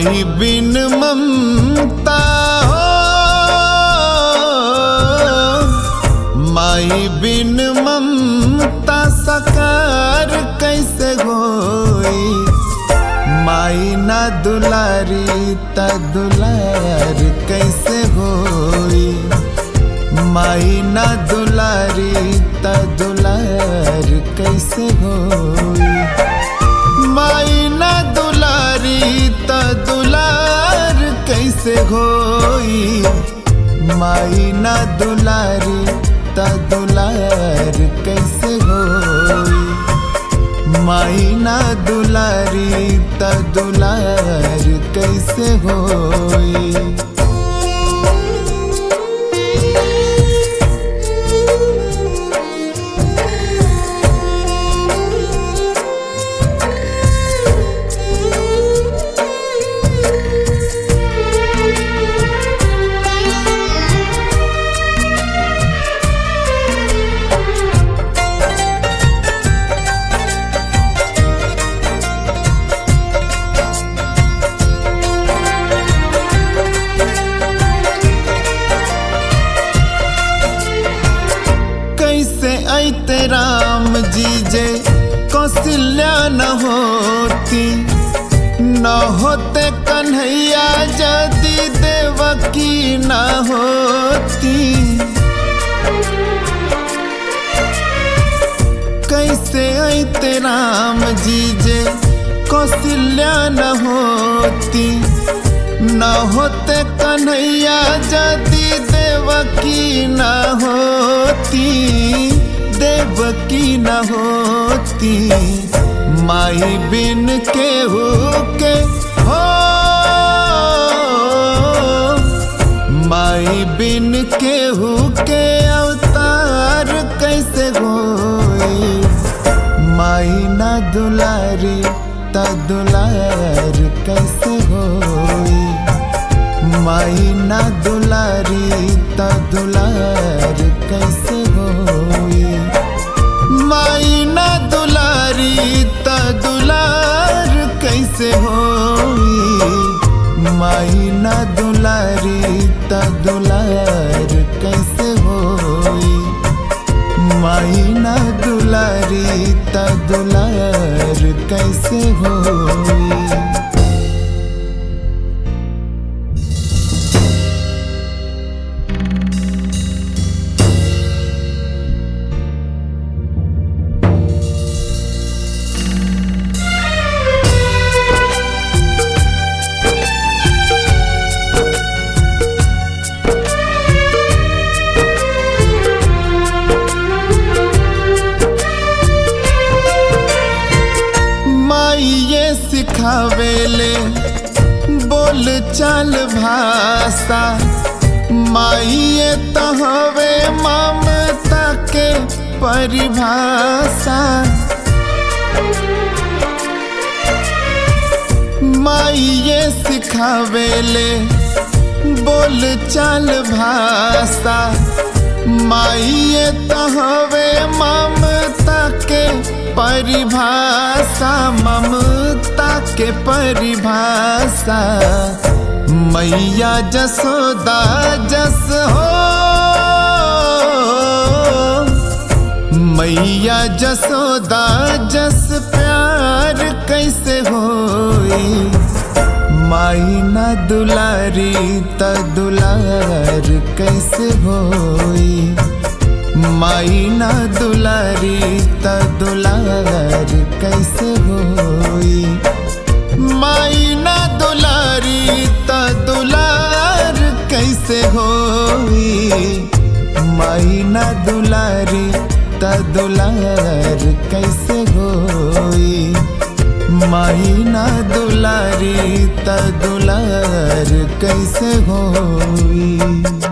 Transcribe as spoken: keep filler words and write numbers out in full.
माई बिन ममता हो, माई बिन ममता साकार कैसे होई। माई ना दुलारी त दुलार कैसे होई। माई ना दुलारी त दुलार कैसे होई। माई ना दुलारी त दुलार कैसे होई। माई ना दुलारी त दुलार कैसे होई। माई ना दुलारी त दुलार कैसे होई। कैसे ऐते राम जी जे कौशल्या न होती। न होते कन्हैया यदि देवकी न होती। कैसे ऐते राम जी जे कौशल्या न होती। न होते कन्हैया यदि देवकी न होती। देवकी न होती। माई बिन केहू के हो, माई बिन केहू के अवतार कैसे होई। माई ना दुलारी त दुलार कैसे होई। माई ना दुलारी त दुलार कैसे होई। माई ना दुलारी त दुलार कैसे होई। माई ना दुलारी त दुलार कैसे होई। माई ना दुलारी त दुलार कैसे होई। ये सिखावेले बोल चाल भाषा। माई ये तो हवे ममता के परिभाषा। माई ये सिखावेले बोल चाल भाषा। माई ये तो हवे ममता के परिभाषा। ममता के परिभाषा। मैया जसोदा जस हो, मैया जसोदा जस प्यार कैसे होई। माई ना दुलारी त दुलार कैसे होई। माई ना दुलारी त दुलार कैसे होई। माई ना दुलारी त दुलार कैसे होई। माई ना दुलारी त दुलार कैसे होई। माई ना दुलारी त दुलार कैसे होई।